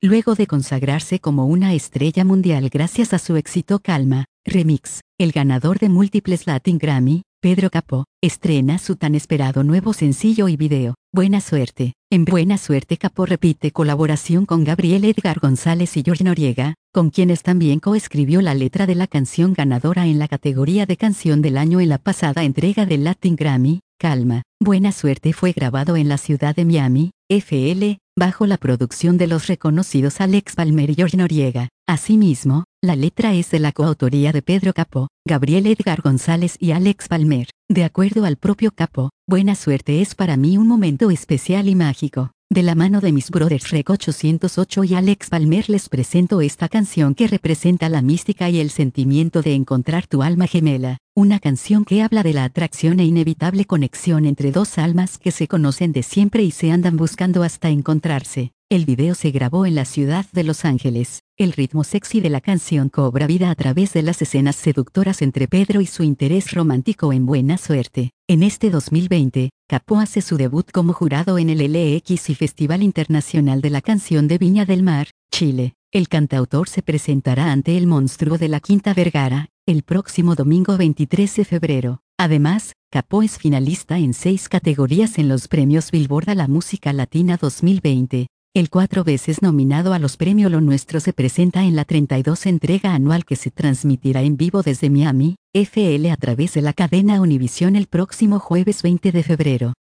luego de consagrarse como una estrella mundial gracias a su éxito Calma, Remix. El ganador de múltiples Latin Grammy, Pedro Capó, estrena su tan esperado nuevo sencillo y video, Buena Suerte. En Buena Suerte Capó repite colaboración con Gabriel Edgar González y George Noriega, con quienes también coescribió la letra de la canción ganadora en la categoría de Canción del Año en la pasada entrega del Latin Grammy, Calma. Buena Suerte fue grabado en la ciudad de Miami, FL, bajo la producción de los reconocidos Alex Palmer y George Noriega. Asimismo, la letra es de la coautoría de Pedro Capó, Gabriel Edgar González y Alex Palmer. De acuerdo al propio Capó, Buena Suerte es para mí un momento especial y mágico. De la mano de mis brothers Rec 808 y Alex Palmer les presento esta canción que representa la mística y el sentimiento de encontrar tu alma gemela. Una canción que habla de la atracción e inevitable conexión entre dos almas que se conocen de siempre y se andan buscando hasta encontrarse. El video se grabó en la ciudad de Los Ángeles. El ritmo sexy de la canción cobra vida a través de las escenas seductoras entre Pedro y su interés romántico en Buena Suerte. En este 2020, Capó hace su debut como jurado en el LX y Festival Internacional de la Canción de Viña del Mar, Chile. El cantautor se presentará ante el monstruo de la Quinta Vergara, el próximo domingo 23 de febrero. Además, Capó es finalista en 6 categorías en los premios Billboard a la Música Latina 2020. El 4 veces nominado a los premios Lo Nuestro se presenta en la 32 entrega anual que se transmitirá en vivo desde Miami, FL a través de la cadena Univisión el próximo jueves 20 de febrero.